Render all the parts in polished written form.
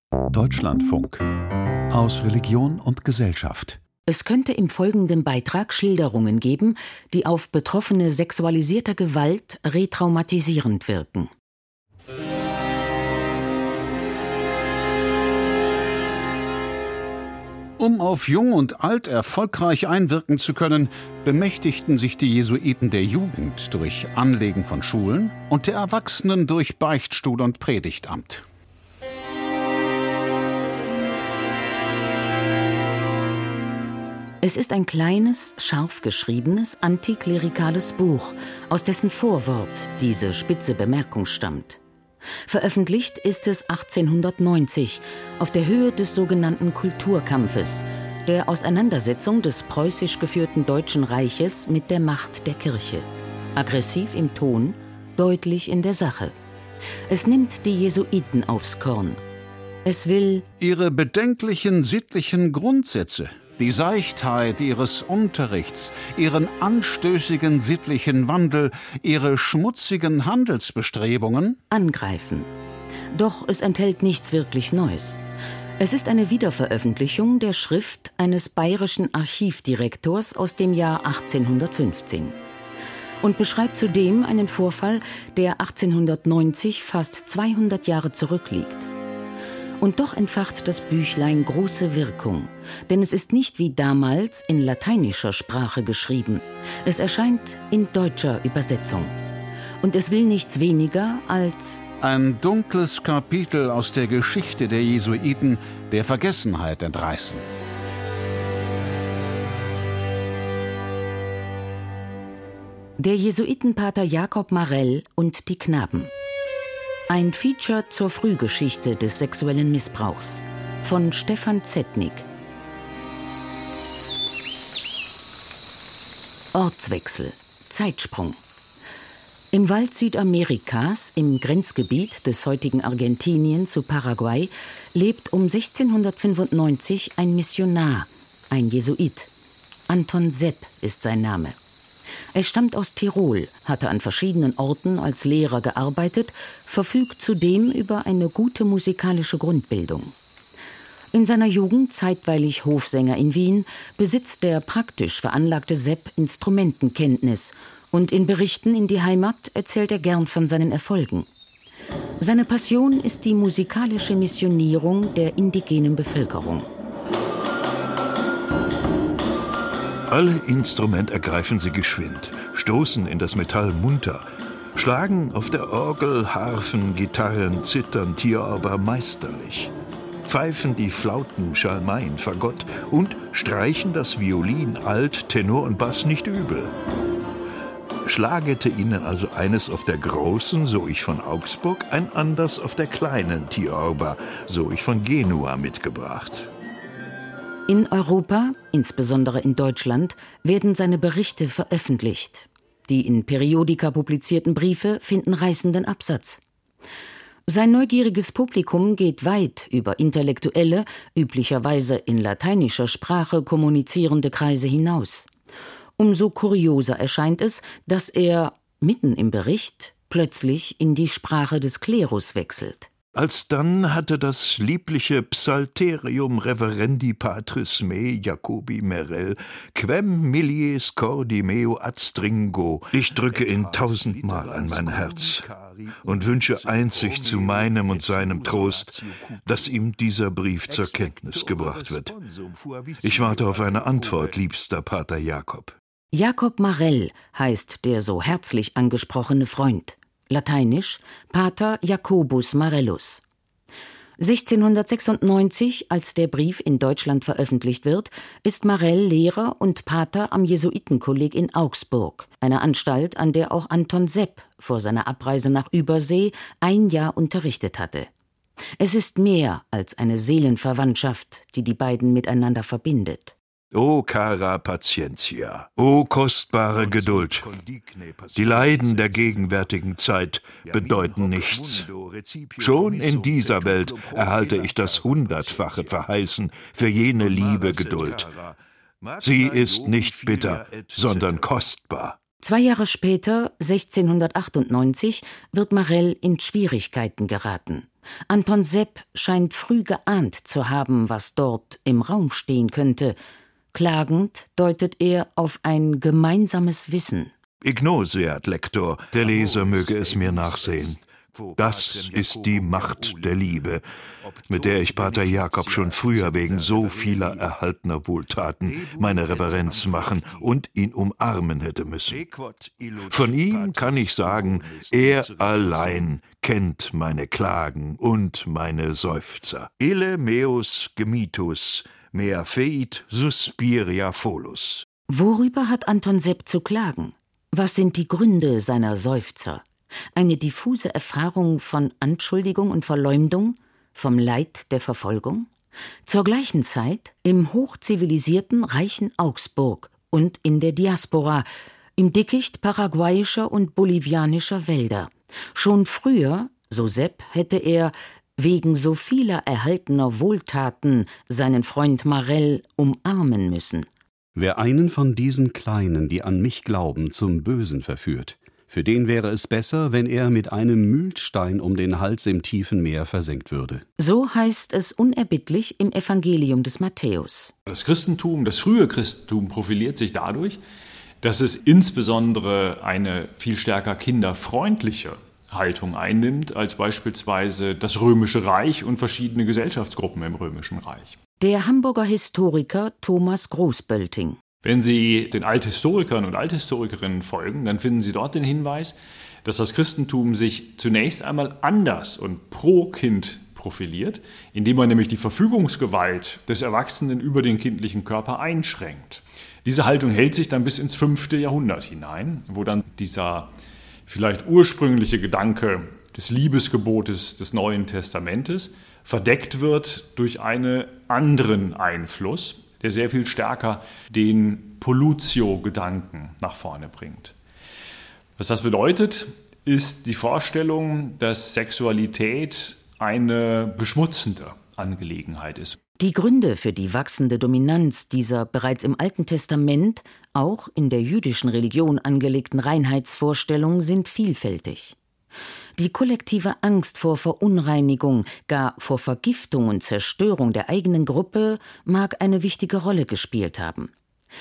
Deutschlandfunk. Aus Religion und Gesellschaft. Es könnte im folgenden Beitrag Schilderungen geben, die auf Betroffene sexualisierter Gewalt retraumatisierend wirken. Um auf Jung und Alt erfolgreich einwirken zu können, bemächtigten sich die Jesuiten der Jugend durch Anlegen von Schulen und der Erwachsenen durch Beichtstuhl und Predigtamt. Es ist ein kleines, scharf geschriebenes, antiklerikales Buch, aus dessen Vorwort diese spitze Bemerkung stammt. Veröffentlicht ist es 1890, auf der Höhe des sogenannten Kulturkampfes, der Auseinandersetzung des preußisch geführten Deutschen Reiches mit der Macht der Kirche. Aggressiv im Ton, deutlich in der Sache. Es nimmt die Jesuiten aufs Korn. Es will ihre bedenklichen sittlichen Grundsätze, die Seichtheit ihres Unterrichts, ihren anstößigen sittlichen Wandel, ihre schmutzigen Handelsbestrebungen angreifen. Doch es enthält nichts wirklich Neues. Es ist eine Wiederveröffentlichung der Schrift eines bayerischen Archivdirektors aus dem Jahr 1815 und beschreibt zudem einen Vorfall, der 1890 fast 200 Jahre zurückliegt. Und doch entfacht das Büchlein große Wirkung, denn es ist nicht wie damals in lateinischer Sprache geschrieben. Es erscheint in deutscher Übersetzung. Und es will nichts weniger als ein dunkles Kapitel aus der Geschichte der Jesuiten der Vergessenheit entreißen. Der Jesuitenpater Jakob Marell und die Knaben. Ein Feature zur Frühgeschichte des sexuellen Missbrauchs von Stefan Zetnik. Ortswechsel, Zeitsprung. Im Wald Südamerikas, im Grenzgebiet des heutigen Argentinien zu Paraguay, lebt um 1695 ein Missionar, ein Jesuit. Anton Sepp ist sein Name. Er stammt aus Tirol, hatte an verschiedenen Orten als Lehrer gearbeitet, verfügt zudem über eine gute musikalische Grundbildung. In seiner Jugend, zeitweilig Hofsänger in Wien, besitzt der praktisch veranlagte Sepp Instrumentenkenntnis und in Berichten in die Heimat erzählt er gern von seinen Erfolgen. Seine Passion ist die musikalische Missionierung der indigenen Bevölkerung. Alle Instrument ergreifen sie geschwind, stoßen in das Metall munter, schlagen auf der Orgel, Harfen, Gitarren, Zittern, Tierorber meisterlich, pfeifen die Flauten, Schalmeien, Fagott und streichen das Violin, Alt, Tenor und Bass nicht übel. Schlagete ihnen also eines auf der großen, so ich von Augsburg, ein anders auf der kleinen Tierorber, so ich von Genua mitgebracht. In Europa, insbesondere in Deutschland, werden seine Berichte veröffentlicht. Die in Periodika publizierten Briefe finden reißenden Absatz. Sein neugieriges Publikum geht weit über intellektuelle, üblicherweise in lateinischer Sprache kommunizierende Kreise hinaus. Umso kurioser erscheint es, dass er, mitten im Bericht, plötzlich in die Sprache des Klerus wechselt. Alsdann hatte das liebliche Psalterium Reverendi Patris me Jacobi Merell quem millies cordi meo adstringo. Ich drücke ihn 1000-mal an mein Herz und wünsche einzig zu meinem und seinem Trost, dass ihm dieser Brief zur Kenntnis gebracht wird. Ich warte auf eine Antwort, liebster Pater Jakob. Jakob Marell heißt der so herzlich angesprochene Freund. Lateinisch Pater Jacobus Marellus. 1696, als der Brief in Deutschland veröffentlicht wird, ist Marell Lehrer und Pater am Jesuitenkolleg in Augsburg, einer Anstalt, an der auch Anton Sepp vor seiner Abreise nach Übersee ein Jahr unterrichtet hatte. Es ist mehr als eine Seelenverwandtschaft, die die beiden miteinander verbindet. O cara patientia, o kostbare Geduld. Die Leiden der gegenwärtigen Zeit bedeuten nichts. Schon in dieser Welt erhalte ich das 100-fache Verheißen für jene liebe Geduld. Sie ist nicht bitter, sondern kostbar. 2 Jahre später, 1698, wird Marelle in Schwierigkeiten geraten. Anton Sepp scheint früh geahnt zu haben, was dort im Raum stehen könnte. Klagend deutet er auf ein gemeinsames Wissen. Ignoseat lector, der Leser möge es mir nachsehen. Das ist die Macht der Liebe, mit der ich Pater Jakob schon früher wegen so vieler erhaltener Wohltaten meine Reverenz machen und ihn umarmen hätte müssen. Von ihm kann ich sagen, er allein kennt meine Klagen und meine Seufzer. Ille meus gemitus, mea feit suspiria folus. Worüber hat Anton Sepp zu klagen? Was sind die Gründe seiner Seufzer? Eine diffuse Erfahrung von Anschuldigung und Verleumdung, vom Leid der Verfolgung? Zur gleichen Zeit im hochzivilisierten, reichen Augsburg und in der Diaspora, im Dickicht paraguayischer und bolivianischer Wälder. Schon früher, so Sepp, hätte er wegen so vieler erhaltener Wohltaten seinen Freund Marelle umarmen müssen. Wer einen von diesen Kleinen, die an mich glauben, zum Bösen verführt, für den wäre es besser, wenn er mit einem Mühlstein um den Hals im tiefen Meer versenkt würde. So heißt es unerbittlich im Evangelium des Matthäus. Das Christentum, das frühe Christentum profiliert sich dadurch, dass es insbesondere eine viel stärker kinderfreundliche Haltung einnimmt, als beispielsweise das Römische Reich und verschiedene Gesellschaftsgruppen im Römischen Reich. Der Hamburger Historiker Thomas Großbölting. Wenn Sie den Althistorikern und Althistorikerinnen folgen, dann finden Sie dort den Hinweis, dass das Christentum sich zunächst einmal anders und pro Kind profiliert, indem man nämlich die Verfügungsgewalt des Erwachsenen über den kindlichen Körper einschränkt. Diese Haltung hält sich dann bis ins 5. Jahrhundert hinein, wo dann dieser vielleicht ursprüngliche Gedanke des Liebesgebotes des Neuen Testamentes verdeckt wird durch einen anderen Einfluss, der sehr viel stärker den Pollutio-Gedanken nach vorne bringt. Was das bedeutet, ist die Vorstellung, dass Sexualität eine beschmutzende Angelegenheit ist. Die Gründe für die wachsende Dominanz dieser bereits im Alten Testament, auch in der jüdischen Religion angelegten Reinheitsvorstellung sind vielfältig. Die kollektive Angst vor Verunreinigung, gar vor Vergiftung und Zerstörung der eigenen Gruppe mag eine wichtige Rolle gespielt haben.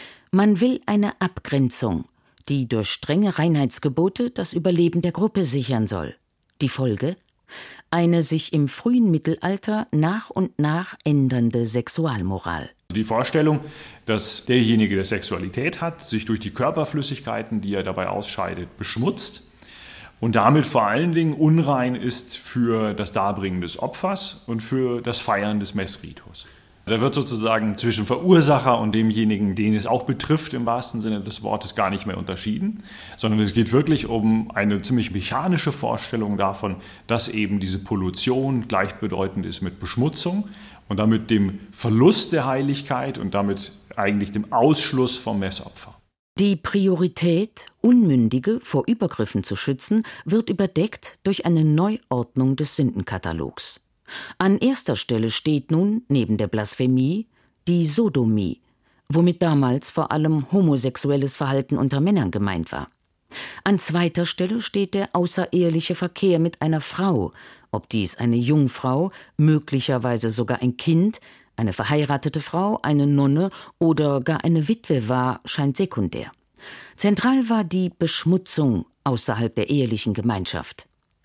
Man will eine Abgrenzung, die durch strenge Reinheitsgebote das Überleben der Gruppe sichern soll. Die Folge? Eine sich im frühen Mittelalter nach und nach ändernde Sexualmoral. Die Vorstellung, dass derjenige, der Sexualität hat, sich durch die Körperflüssigkeiten, die er dabei ausscheidet, beschmutzt und damit vor allen Dingen unrein ist für das Darbringen des Opfers und für das Feiern des Messritus. Da wird sozusagen zwischen Verursacher und demjenigen, den es auch betrifft, im wahrsten Sinne des Wortes gar nicht mehr unterschieden, sondern es geht wirklich um eine ziemlich mechanische Vorstellung davon, dass eben diese Pollution gleichbedeutend ist mit Beschmutzung und damit dem Verlust der Heiligkeit und damit eigentlich dem Ausschluss vom Messopfer. Die Priorität, Unmündige vor Übergriffen zu schützen, wird überdeckt durch eine Neuordnung des Sündenkatalogs. An erster Stelle steht nun, neben der Blasphemie, die Sodomie, womit damals vor allem homosexuelles Verhalten unter Männern gemeint war. An zweiter Stelle steht der außereheliche Verkehr mit einer Frau, ob dies eine Jungfrau, möglicherweise sogar ein Kind, eine verheiratete Frau, eine Nonne oder gar eine Witwe war, scheint sekundär. Zentral war die Beschmutzung außerhalb der ehelichen Gemeinschaft.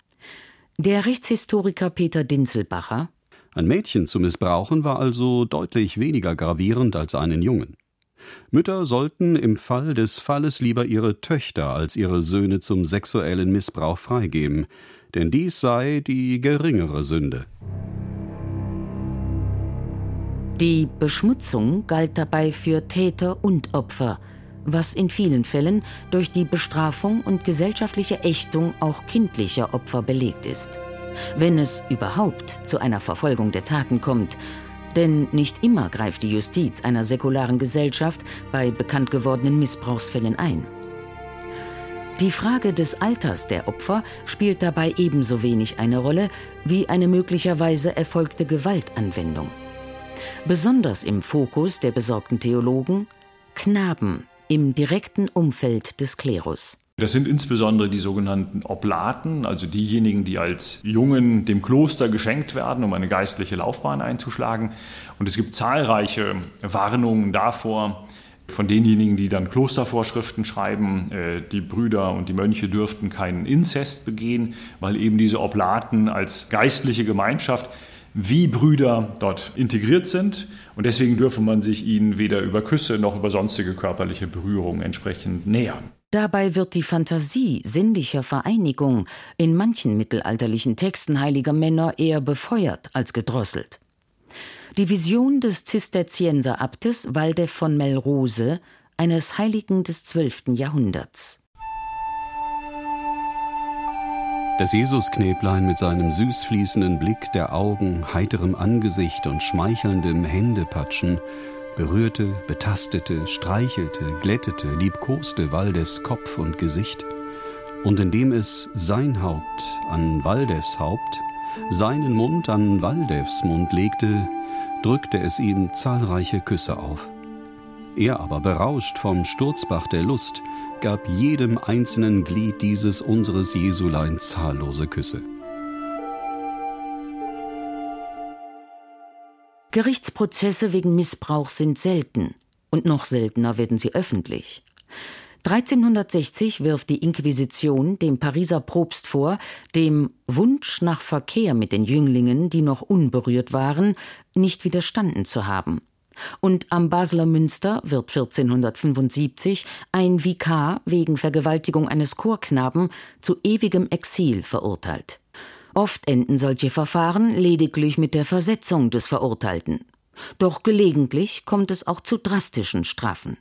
Der Rechtshistoriker Peter Dinzelbacher: Ein Mädchen zu missbrauchen war also deutlich weniger gravierend als einen Jungen. Mütter sollten im Fall des Falles lieber ihre Töchter als ihre Söhne zum sexuellen Missbrauch freigeben, denn dies sei die geringere Sünde. Die Beschmutzung galt dabei für Täter und Opfer, was in vielen Fällen durch die Bestrafung und gesellschaftliche Ächtung auch kindlicher Opfer belegt ist. Wenn es überhaupt zu einer Verfolgung der Taten kommt, denn nicht immer greift die Justiz einer säkularen Gesellschaft bei bekannt gewordenen Missbrauchsfällen ein. Die Frage des Alters der Opfer spielt dabei ebenso wenig eine Rolle wie eine möglicherweise erfolgte Gewaltanwendung. Besonders im Fokus der besorgten Theologen Knaben im direkten Umfeld des Klerus. Das sind insbesondere die sogenannten Oblaten, also diejenigen, die als Jungen dem Kloster geschenkt werden, um eine geistliche Laufbahn einzuschlagen. Und es gibt zahlreiche Warnungen davor, von denjenigen, die dann Klostervorschriften schreiben, die Brüder und die Mönche dürften keinen Inzest begehen, weil eben diese Oblaten als geistliche Gemeinschaft wie Brüder dort integriert sind. Und deswegen dürfe man sich ihnen weder über Küsse noch über sonstige körperliche Berührungen entsprechend nähern. Dabei wird die Fantasie sinnlicher Vereinigung in manchen mittelalterlichen Texten heiliger Männer eher befeuert als gedrosselt. Die Vision des Zisterzienserabtes Waldef von Melrose, eines Heiligen des 12. Jahrhunderts. Das Jesusknäblein mit seinem süß fließenden Blick der Augen, heiterem Angesicht und schmeichelndem Händepatschen berührte, betastete, streichelte, glättete, liebkoste Waldefs Kopf und Gesicht, und indem es sein Haupt an Waldefs Haupt, seinen Mund an Waldefs Mund legte, drückte es ihm zahlreiche Küsse auf. Er aber, berauscht vom Sturzbach der Lust, gab jedem einzelnen Glied dieses unseres Jesulein zahllose Küsse. Gerichtsprozesse wegen Missbrauch sind selten, und noch seltener werden sie öffentlich. 1360 wirft die Inquisition dem Pariser Propst vor, dem Wunsch nach Verkehr mit den Jünglingen, die noch unberührt waren, nicht widerstanden zu haben. Und am Basler Münster wird 1475 ein Vikar wegen Vergewaltigung eines Chorknaben zu ewigem Exil verurteilt. Oft enden solche Verfahren lediglich mit der Versetzung des Verurteilten. Doch gelegentlich kommt es auch zu drastischen Strafen.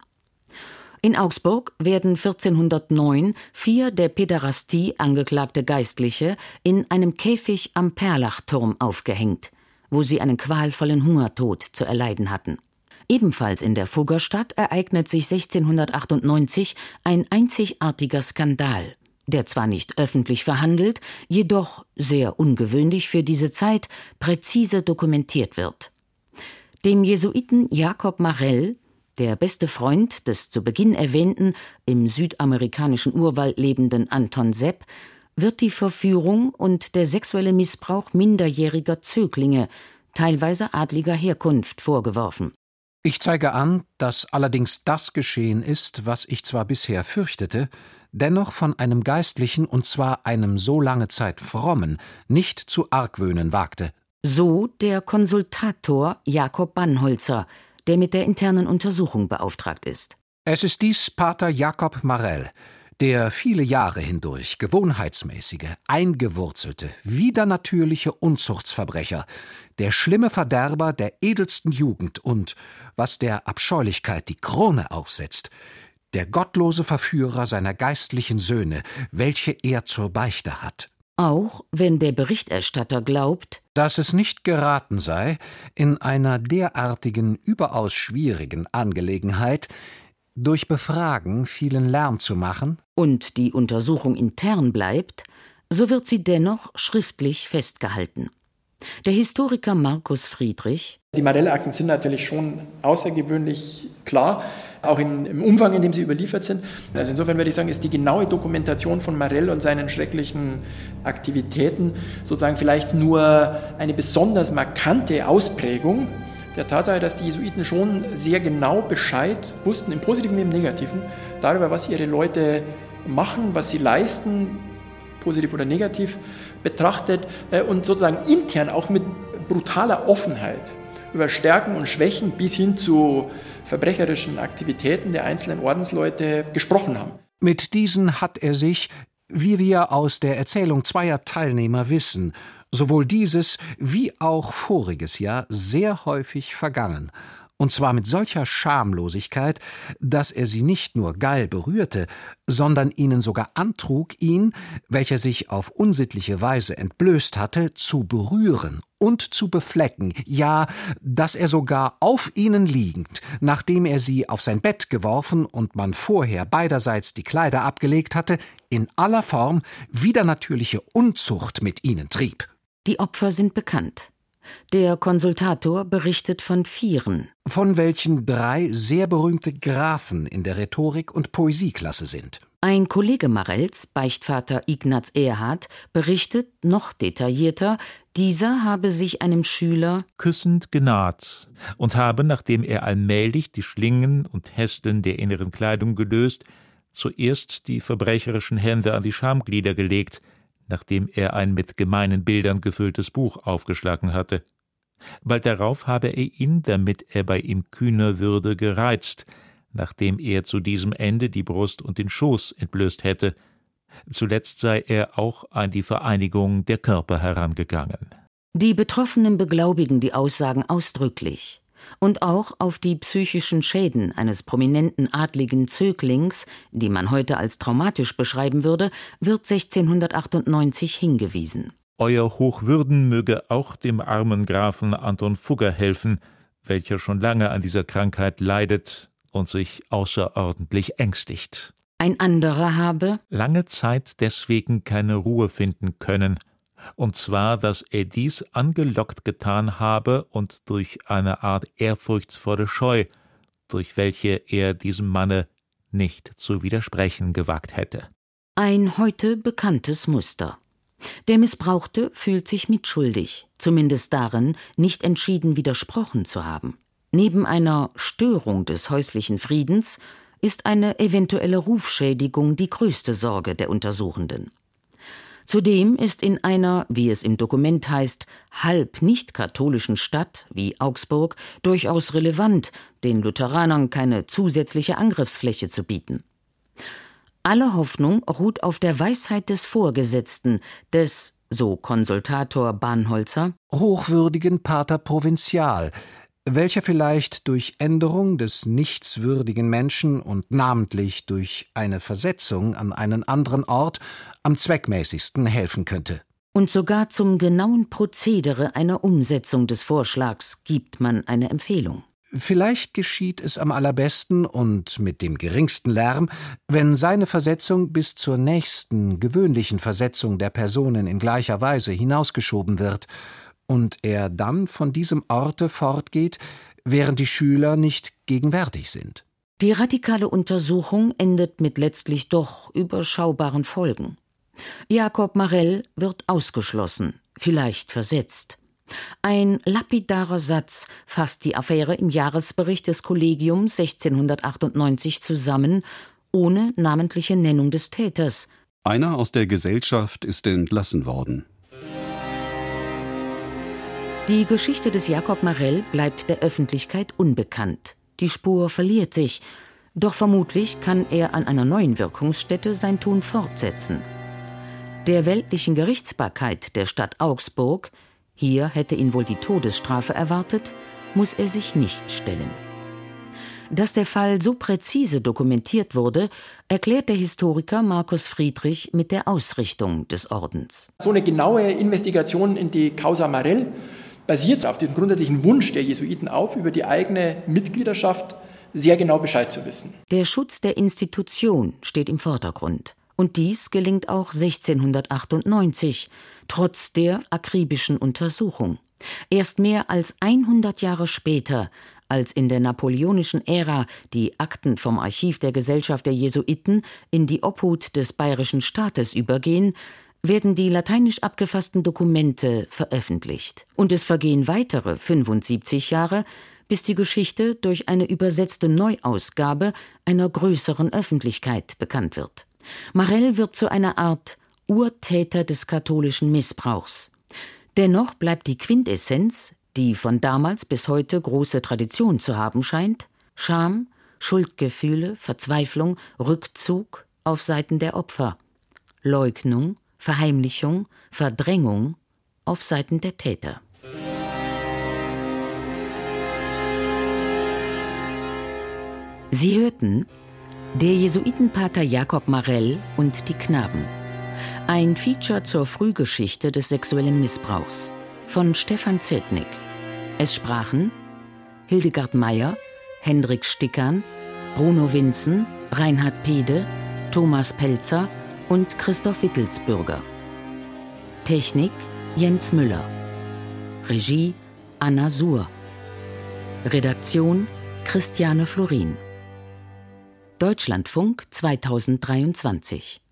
In Augsburg werden 1409 4 der Päderastie angeklagte Geistliche in einem Käfig am Perlachturm aufgehängt, wo sie einen qualvollen Hungertod zu erleiden hatten. Ebenfalls in der Fuggerstadt ereignet sich 1698 ein einzigartiger Skandal, der zwar nicht öffentlich verhandelt, jedoch, sehr ungewöhnlich für diese Zeit, präzise dokumentiert wird. Dem Jesuiten Jakob Marell, der beste Freund des zu Beginn erwähnten, im südamerikanischen Urwald lebenden Anton Sepp, wird die Verführung und der sexuelle Missbrauch minderjähriger Zöglinge, teilweise adliger Herkunft, vorgeworfen. Ich zeige an, dass allerdings das geschehen ist, was ich zwar bisher fürchtete, dennoch von einem Geistlichen, und zwar einem so lange Zeit frommen, nicht zu argwöhnen wagte. So der Konsultator Jakob Bannholzer, der mit der internen Untersuchung beauftragt ist. Es ist dies Pater Jakob Marell, der viele Jahre hindurch gewohnheitsmäßige, eingewurzelte, widernatürliche Unzuchtsverbrecher, der schlimme Verderber der edelsten Jugend und, was der Abscheulichkeit die Krone aufsetzt, der gottlose Verführer seiner geistlichen Söhne, welche er zur Beichte hat. Auch wenn der Berichterstatter glaubt, dass es nicht geraten sei, in einer derartigen, überaus schwierigen Angelegenheit durch Befragen vielen Lärm zu machen, und die Untersuchung intern bleibt, so wird sie dennoch schriftlich festgehalten. Der Historiker Markus Friedrich: Die Marell-Akten sind natürlich schon außergewöhnlich klar, auch im Umfang, in dem sie überliefert sind. Also insofern würde ich sagen, ist die genaue Dokumentation von Marell und seinen schrecklichen Aktivitäten sozusagen vielleicht nur eine besonders markante Ausprägung der Tatsache, dass die Jesuiten schon sehr genau Bescheid wussten, im Positiven wie im Negativen, darüber, was ihre Leute machen, was sie leisten, positiv oder negativ betrachtet, und sozusagen intern auch mit brutaler Offenheit über Stärken und Schwächen bis hin zu verbrecherischen Aktivitäten der einzelnen Ordensleute gesprochen haben. Mit diesen hat er sich, wie wir aus der Erzählung zweier Teilnehmer wissen, sowohl dieses wie auch voriges Jahr sehr häufig vergangen, und zwar mit solcher Schamlosigkeit, dass er sie nicht nur geil berührte, sondern ihnen sogar antrug, ihn, welcher sich auf unsittliche Weise entblößt hatte, zu berühren und zu beflecken, ja, dass er sogar auf ihnen liegend, nachdem er sie auf sein Bett geworfen und man vorher beiderseits die Kleider abgelegt hatte, in aller Form widernatürliche Unzucht mit ihnen trieb. Die Opfer sind bekannt. Der Konsultator berichtet von 4, von welchen 3 sehr berühmte Graphen in der Rhetorik- und Poesieklasse sind. Ein Kollege Marells, Beichtvater Ignaz Erhard, berichtet noch detaillierter, dieser habe sich einem Schüler küssend genaht und habe, nachdem er allmählich die Schlingen und Hästeln der inneren Kleidung gelöst, zuerst die verbrecherischen Hände an die Schamglieder gelegt, nachdem er ein mit gemeinen Bildern gefülltes Buch aufgeschlagen hatte. Bald darauf habe er ihn, damit er bei ihm kühner würde, gereizt, nachdem er zu diesem Ende die Brust und den Schoß entblößt hätte. Zuletzt sei er auch an die Vereinigung der Körper herangegangen. Die Betroffenen beglaubigen die Aussagen ausdrücklich. Und auch auf die psychischen Schäden eines prominenten adligen Zöglings, die man heute als traumatisch beschreiben würde, wird 1698 hingewiesen. Euer Hochwürden möge auch dem armen Grafen Anton Fugger helfen, welcher schon lange an dieser Krankheit leidet und sich außerordentlich ängstigt. Ein anderer habe lange Zeit deswegen keine Ruhe finden können, und zwar, dass er dies angelockt getan habe und durch eine Art ehrfurchtsvolle Scheu, durch welche er diesem Manne nicht zu widersprechen gewagt hätte. Ein heute bekanntes Muster. Der Missbrauchte fühlt sich mitschuldig, zumindest darin, nicht entschieden widersprochen zu haben. Neben einer Störung des häuslichen Friedens ist eine eventuelle Rufschädigung die größte Sorge der Untersuchenden. Zudem ist in einer, wie es im Dokument heißt, halb nicht-katholischen Stadt wie Augsburg durchaus relevant, den Lutheranern keine zusätzliche Angriffsfläche zu bieten. Alle Hoffnung ruht auf der Weisheit des Vorgesetzten, des, so Konsultator Bahnholzer, hochwürdigen Pater Provinzial, welcher vielleicht durch Änderung des nichtswürdigen Menschen und namentlich durch eine Versetzung an einen anderen Ort am zweckmäßigsten helfen könnte. Und sogar zum genauen Prozedere einer Umsetzung des Vorschlags gibt man eine Empfehlung. Vielleicht geschieht es am allerbesten und mit dem geringsten Lärm, wenn seine Versetzung bis zur nächsten gewöhnlichen Versetzung der Personen in gleicher Weise hinausgeschoben wird und er dann von diesem Orte fortgeht, während die Schüler nicht gegenwärtig sind. Die radikale Untersuchung endet mit letztlich doch überschaubaren Folgen. Jakob Marell wird ausgeschlossen, vielleicht versetzt. Ein lapidarer Satz fasst die Affäre im Jahresbericht des Kollegiums 1698 zusammen, ohne namentliche Nennung des Täters. Einer aus der Gesellschaft ist entlassen worden. Die Geschichte des Jakob Marell bleibt der Öffentlichkeit unbekannt. Die Spur verliert sich, doch vermutlich kann er an einer neuen Wirkungsstätte sein Tun fortsetzen. Der weltlichen Gerichtsbarkeit der Stadt Augsburg, hier hätte ihn wohl die Todesstrafe erwartet, muss er sich nicht stellen. Dass der Fall so präzise dokumentiert wurde, erklärt der Historiker Markus Friedrich mit der Ausrichtung des Ordens. So eine genaue Investigation in die Causa Marell basiert auf dem grundsätzlichen Wunsch der Jesuiten auf, über die eigene Mitgliedschaft sehr genau Bescheid zu wissen. Der Schutz der Institution steht im Vordergrund. Und dies gelingt auch 1698, trotz der akribischen Untersuchung. Erst mehr als 100 Jahre später, als in der napoleonischen Ära die Akten vom Archiv der Gesellschaft der Jesuiten in die Obhut des bayerischen Staates übergehen, werden die lateinisch abgefassten Dokumente veröffentlicht. Und es vergehen weitere 75 Jahre, bis die Geschichte durch eine übersetzte Neuausgabe einer größeren Öffentlichkeit bekannt wird. Marell wird zu einer Art Urtäter des katholischen Missbrauchs. Dennoch bleibt die Quintessenz, die von damals bis heute große Tradition zu haben scheint: Scham, Schuldgefühle, Verzweiflung, Rückzug auf Seiten der Opfer, Leugnung, Verheimlichung, Verdrängung auf Seiten der Täter. Sie hörten Der Jesuitenpater Jakob Marell und die Knaben. Ein Feature zur Frühgeschichte des sexuellen Missbrauchs von Stefan Zeltnick. Es sprachen Hildegard Meyer, Hendrik Stickern, Bruno Winzen, Reinhard Pede, Thomas Pelzer und Christoph Wittelsbürger. Technik Jens Müller. Regie Anna Suhr. Redaktion Christiane Florin. Deutschlandfunk 2023